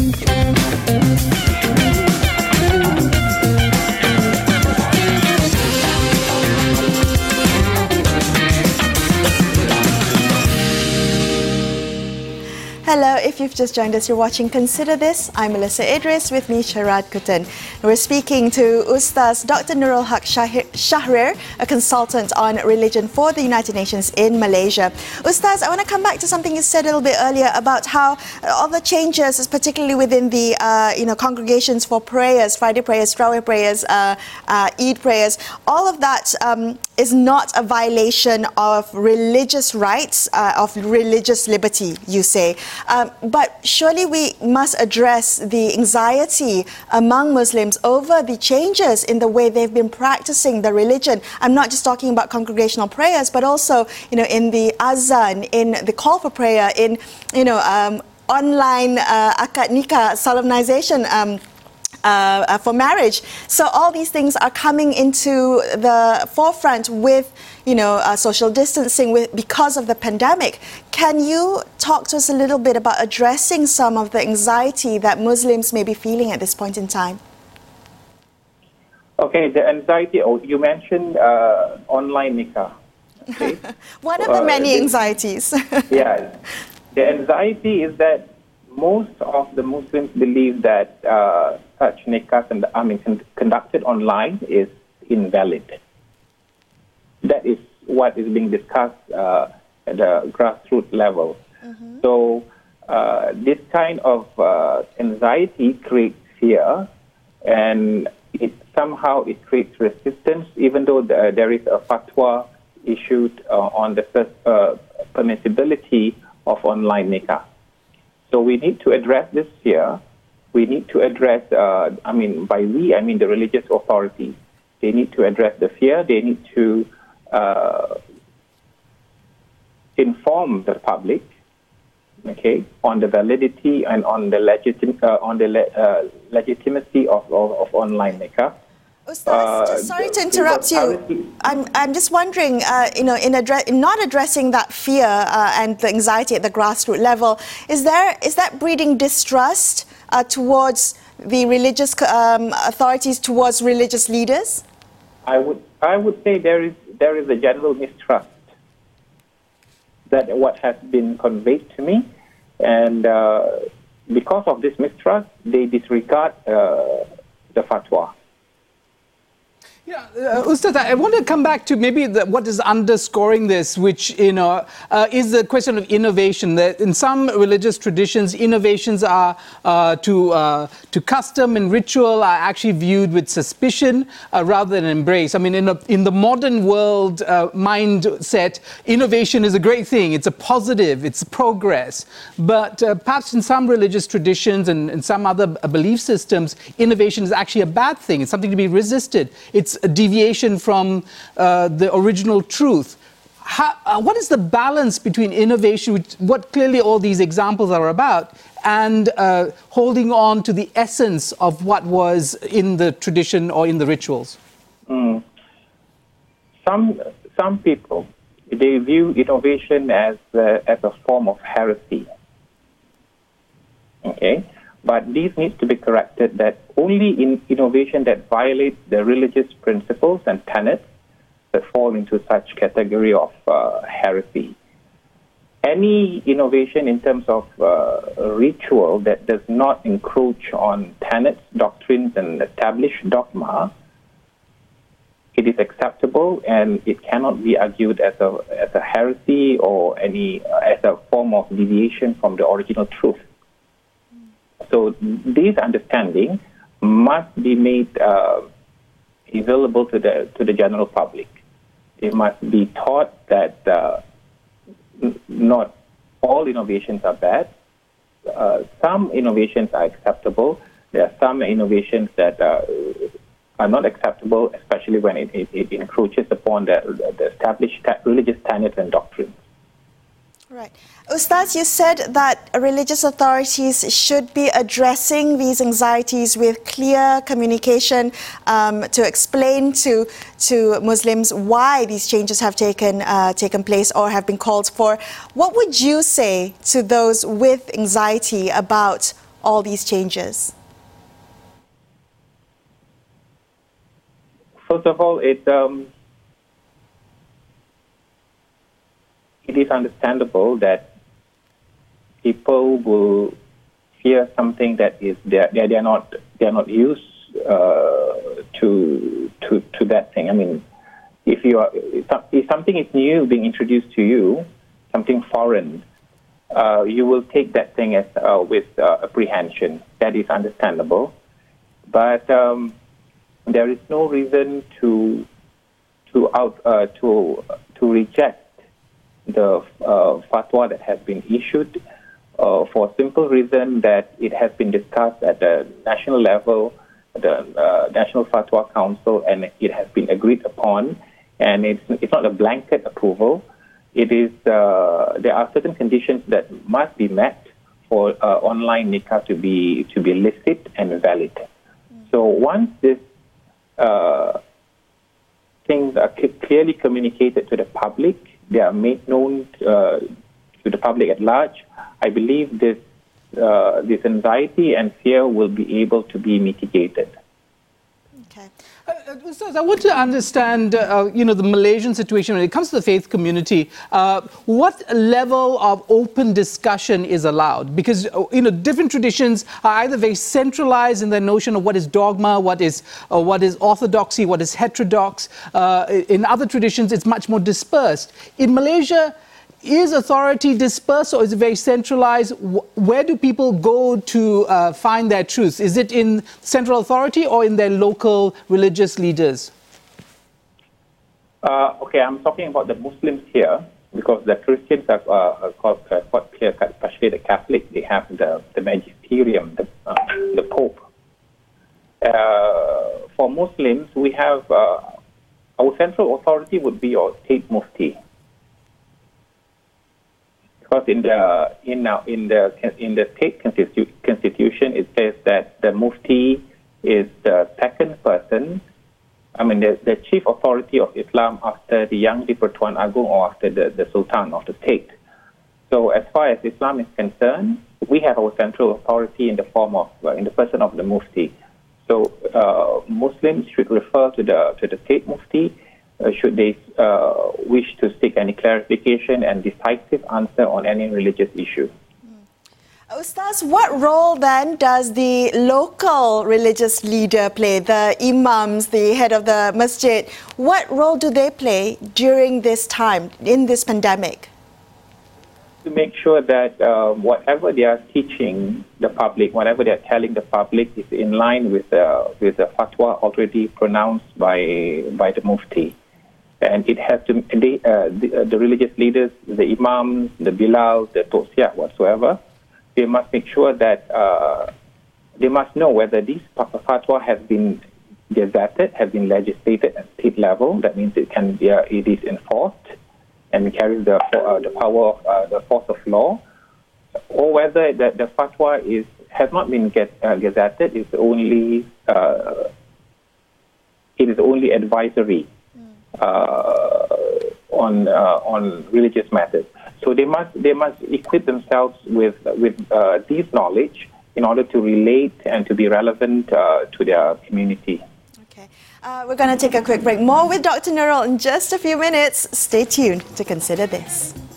Hello, if you've just joined us, you're watching Consider This. I'm Melissa Idris, with me Sharad Kutan. We're speaking to Ustaz Dr. Nurul Haq Shahrir, a consultant on religion for the United Nations in Malaysia. Ustaz, I want to come back to something you said a little bit earlier about how all the changes, particularly within the congregations for prayers, Friday prayers, Tarawih prayers, Eid prayers, all of that is not a violation of religious rights, of religious liberty, you say. But surely we must address the anxiety among Muslims over the changes in the way they've been practicing the religion. I'm not just talking about congregational prayers, but also, in the azan, in the call for prayer, in, online akad nikah solemnization for marriage. So all these things are coming into the forefront with, social distancing because of the pandemic. Can you talk to us a little bit about addressing some of the anxiety that Muslims may be feeling at this point in time? Okay, the anxiety, you mentioned online nikah. Okay? One of the many anxieties. Yeah, the anxiety is that most of the Muslims believe that such nikahs conducted online is invalid. That is what is being discussed at the grassroots level. Mm-hmm. So this kind of anxiety creates fear, and it creates resistance, even though there is a fatwa issued on the permissibility of online nikah. So we need to address this fear. We need to address, by we, I mean the religious authorities. They need to address the fear. They need to inform the public, okay, on the validity and on the legitimacy of online nikah. Ustaz, sorry to interrupt you. I'm just wondering, in not addressing that fear and the anxiety at the grassroots level, is that breeding distrust towards the religious authorities, towards religious leaders? I would say there is a general mistrust. That what has been conveyed to me, and because of this mistrust, they disregard the fatwa. Yeah, Ustaz, I want to come back to maybe what is underscoring this, which is the question of innovation. That in some religious traditions, innovations are to custom and ritual are actually viewed with suspicion rather than embrace. I mean, in the modern world mindset, innovation is a great thing. It's a positive. It's progress. But perhaps in some religious traditions and in some other belief systems, innovation is actually a bad thing. It's something to be resisted. It's a deviation from the original truth. What is the balance between innovation, which what clearly all these examples are about, and holding on to the essence of what was in the tradition or in the rituals? Some people, they view innovation as a form of heresy. Okay? But these need to be corrected that only in innovation that violates the religious principles and tenets that fall into such category of heresy. Any innovation in terms of ritual that does not encroach on tenets, doctrines, and established dogma, it is acceptable and it cannot be argued as a heresy or as a form of deviation from the original truth. So this understanding must be made available to the general public. It must be taught that not all innovations are bad. Some innovations are acceptable. There are some innovations that are not acceptable, especially when it encroaches upon the established religious tenets and doctrines. Right. Ustaz, you said that religious authorities should be addressing these anxieties with clear communication to explain to Muslims why these changes have taken place or have been called for. What would you say to those with anxiety about all these changes? First of all, it is understandable that people will fear something that is they are not used to that thing. I mean, if something is new being introduced to you, something foreign, you will take that thing as with apprehension. That is understandable, but there is no reason to reject the fatwa that has been issued for a simple reason that it has been discussed at the national level, the National Fatwa Council, and it has been agreed upon. And it's not a blanket approval. It is there are certain conditions that must be met for online nikah to be licit and valid. So once this things are clearly communicated to the public, they are made known to the public at large, I believe this anxiety and fear will be able to be mitigated. Okay. Ustaz, I want to understand, the Malaysian situation when it comes to the faith community. What level of open discussion is allowed? Because, different traditions are either very centralized in their notion of what is dogma, what is orthodoxy, what is heterodox. In other traditions, it's much more dispersed. In Malaysia, is authority dispersed or is it very centralized? Where do people go to find their truths? Is it in central authority or in their local religious leaders? Okay, I'm talking about the Muslims here because the Christians are quite clear, especially the Catholic. They have the magisterium, the Pope. For Muslims, we have our central authority would be our state mufti. Because in the state constitution, it says that the mufti is the second person. I mean, the chief authority of Islam after the Yang di-Pertuan Agong or after the Sultan of the state. So, as far as Islam is concerned, we have our central authority in the form of in the person of the mufti. So, Muslims should refer to the state mufti. Should they wish to seek any clarification and decisive answer on any religious issue. Ustaz, what role then does the local religious leader play, the imams, the head of the masjid? What role do they play during this time, in this pandemic? To make sure that whatever they are teaching the public, whatever they are telling the public is in line with the fatwa already pronounced by the mufti. And it has to, the religious leaders, the imams, the bilal, the toksiat, whatsoever, they must make sure that they must know whether this fatwa has been gazetted, has been legislated at state level. That means it is enforced and carries the power of the force of law, or whether the fatwa has not been gazetted. It is only advisory. On religious matters, so they must equip themselves with this knowledge in order to relate and to be relevant to their community. Okay, we're going to take a quick break. More with Dr. Nurul in just a few minutes. Stay tuned to Consider This.